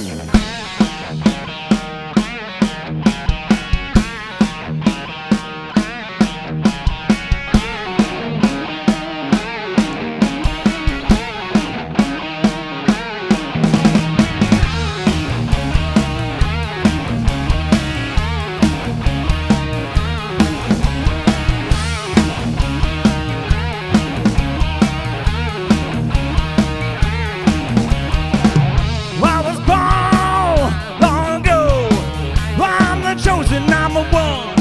Chosen, I'm a one.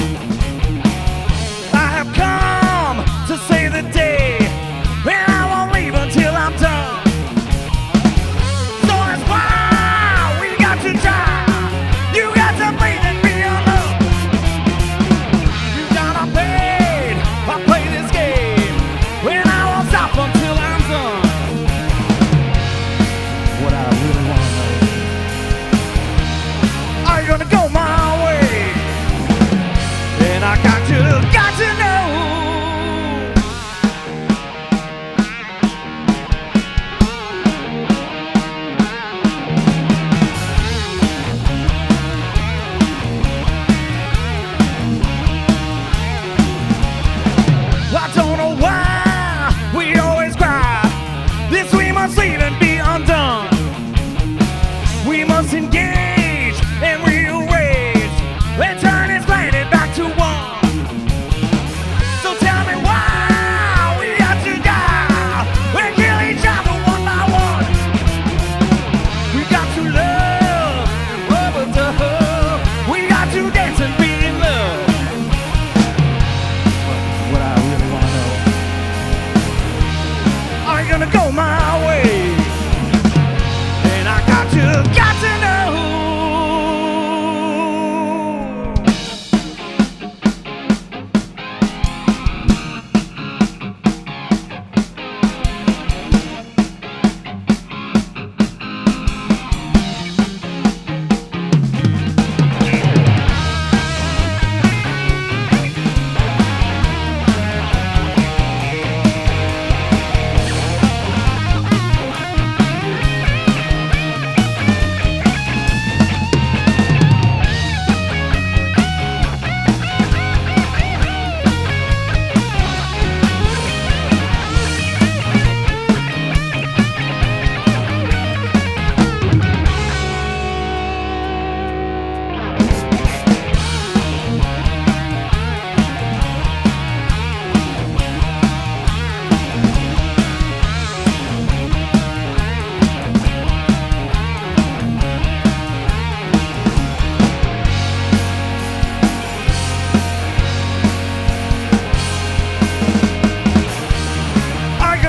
I have come to save the day, and I won't leave until I'm done. So that's why we got to try. You got to believe in me or love. You gotta pay. I play this game, and I won't stop until I'm done. What I really wanna know: are you gonna go my way? And I got to know. I don't know why we always cry. This we must leave and be undone. We must engage and rearrange and turn this planet back to one. So tell me why we have to die and kill each other one by one. We got to love, love to hug. We got to dance and be in love. But what I really want to know: are you gonna go my way? And I got to know.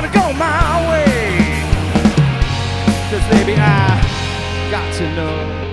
Baby, I got to know.